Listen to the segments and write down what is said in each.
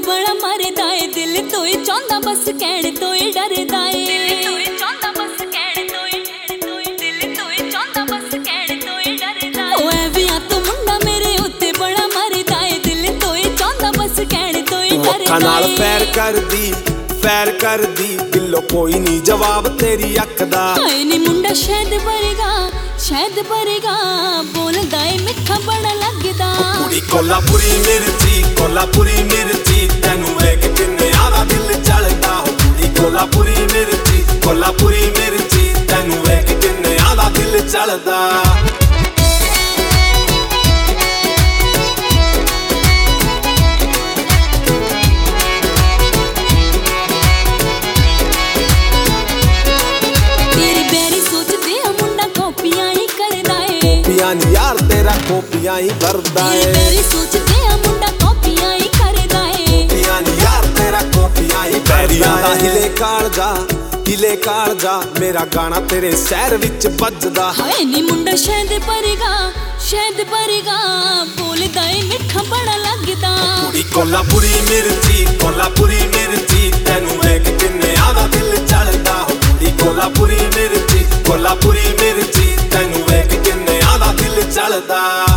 बड़ा मरदा ए दिल तो ही चाहता बस कहण तो ही डरदा ए दिल तो ही चाहता बस कहण तो ही दिल तो ही चाहता बस कहण तो ही डरदा ओ एवियां तो मुंडा मेरे उत्ते बड़ा मरदा ए दिल तो ही चाहता बस कहण तो ही डरदा अखां नाल पैर कर दी दिलों कोई नहीं जवाब तेरी अख दा हाय नी मुंडा शायद बरेगा बोलदा ए मिठा बड़ा लगदा कुड़ी कोल्हापुरी मिर्ची तैनू वेख किन्ने आदा दिल चलदा हो कुड़ी कोल्हापुरी मिर्ची तैनू वेख किन्ने आदा दिल चलदा यार तेरा कॉपियां ही करदा है मेरी सोचते आ मुंडा कॉपियां ही करदा है यार तेरा कॉपियां ही करदा है हिले कालजा मेरा गाना तेरे शहर विच बजदा हाय नी मुंडा शायद बरेगा बोलदा ए मिठा बड़ा लगदा कुड़ी कोल्हापुरी मिर्ची तैनू वेख किन्ने आदा दिल चलदा हो कुड़ी कोल्हापुरी मिर्ची तैनू वेख किन्ने आदा दिल चलदा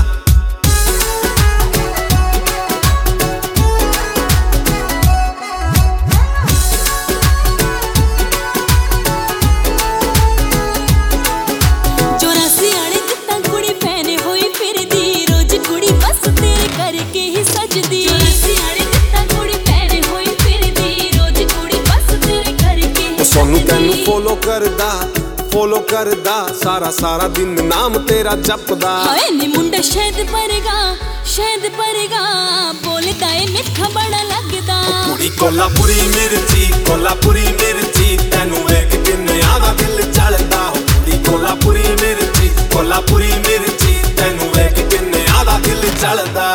सोनू तैनू फॉलो करदा सारा दिन नाम तेरा जपदा हाय नी मुंडा शायद बरेगा बोलदा ए मिठा बड़ा लगदा कुड़ी कोल्हापुरी मिर्ची तैनू वेख किन्ने आदा दिल चलदा कुड़ी कोल्हापुरी मिर्ची तैनू वेख किन्ने आदा दिल चलदा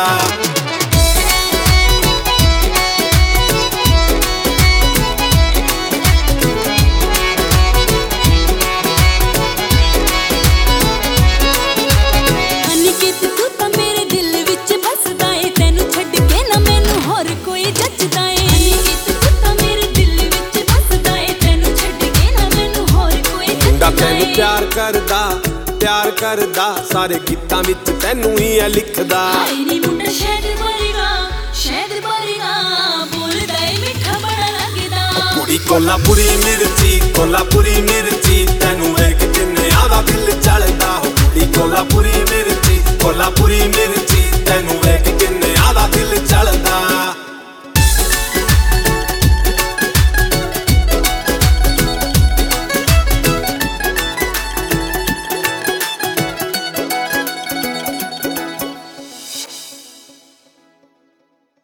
प्यार करदा सारे गीतां विच तैनू ही है लिखदा हाय नी मुंडा शायद बरेगा बोलदा ए मिठा बड़ा लगदा कुड़ी कोल्हापुरी मिर्ची